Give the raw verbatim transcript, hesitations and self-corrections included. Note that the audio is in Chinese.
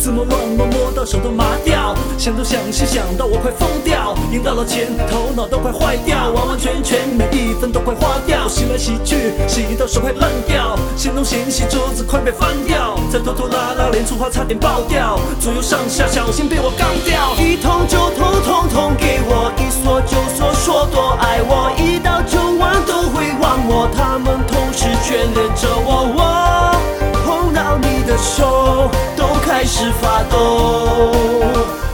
似摸乱摸摸到手都麻掉，想东想西想到我快疯掉，赢到了钱头脑都快坏掉，完完全全每一分都快花掉，洗来洗去洗到手快烂掉，嫌东嫌西桌子快被翻掉，再拖拖拉拉连粗话差点爆掉，左右上下小心被我干掉， 一通就通通通给我，一说就说说多爱我，一到九晚都会忘我，他们同时眷恋着我，我碰到你的手都开始发抖。